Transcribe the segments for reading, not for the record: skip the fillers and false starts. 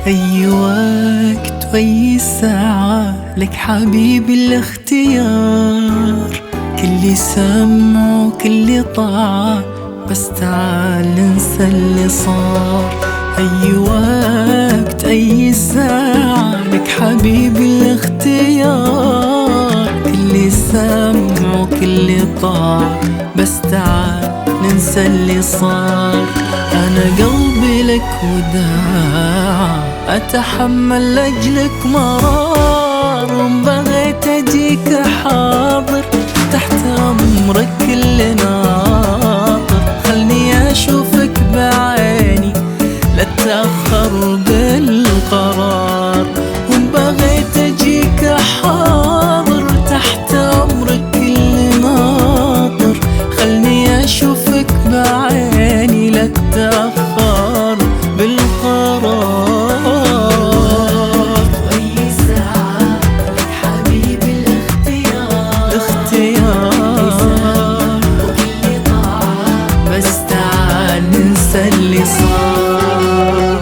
أي وقت وأي ساعة لك حبيبي الاختيار، كل سمع وكل طاعة، بس تعال ننسى اللي صار. أي وقت أي ساعة لك حبيبي الاختيار، كل سمع وكل طاعة، بس تعال ننسى اللي صار. أنا قلبي لك وداع، أتحمل لأجلك مرار، وإن بغيت أجيك حاضر، تحت أمرك كل ناطر. خلني أشوفك بعيني، لا تتأخر بالقرار، وإن بغيت أجيك حاضر، تحت أمرك كل ناطر. خلني أشوفك بعيني، لا تتأخر بالقرار. وأي ساعة لك حبيبي الاختيار، وكل طاعة، بس تعال ننسى اللي صار.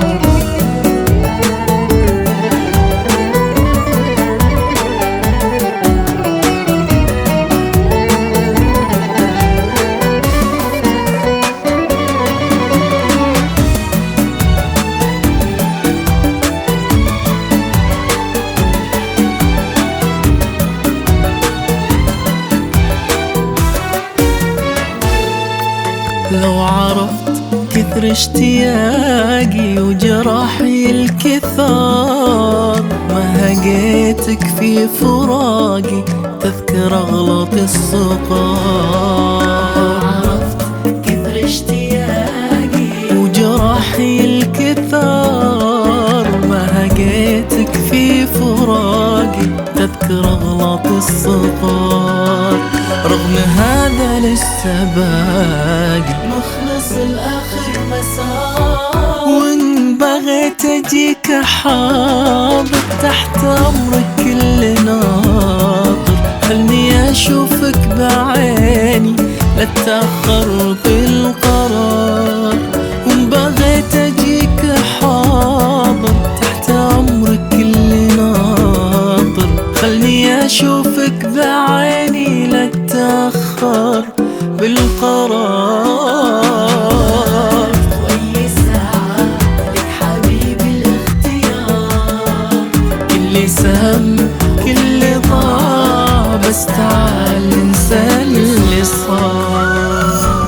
لو عرفت كثر اشتياقي وجراحي الكثار، ما هقيتك في فراقي، تذكر أغلط الصغار. عرفت كثر اشتياقي وجراحي الكثار، ما هقيتك في فراقي، تذكر أغلط الصغار. رغم هذا لسه باقي مخلص الآخر مسار، وإن بغيت أجيك حاضر، تحت أمرك كل ناطر. خلني أشوفك بعيني، لا تتأخر بالقرار، وإن بغيت أجيك حاضر، تحت أمرك كل ناطر. خلني أشوفك بعيني، لا تتأخر بالقرار. وأي ساعة لك حبيبي الاختيار، كل سهم كل ضاع، بس تعال ننسى اللي صار.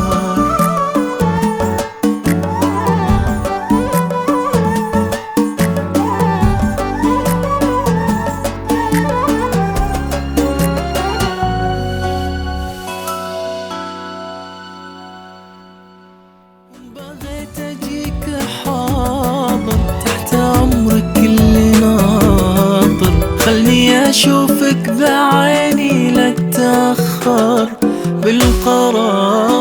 بغيت أجيك حاضر، تحت أمرك كل ناطر. خلني أشوفك بعيني، لا تتأخر بالقرار.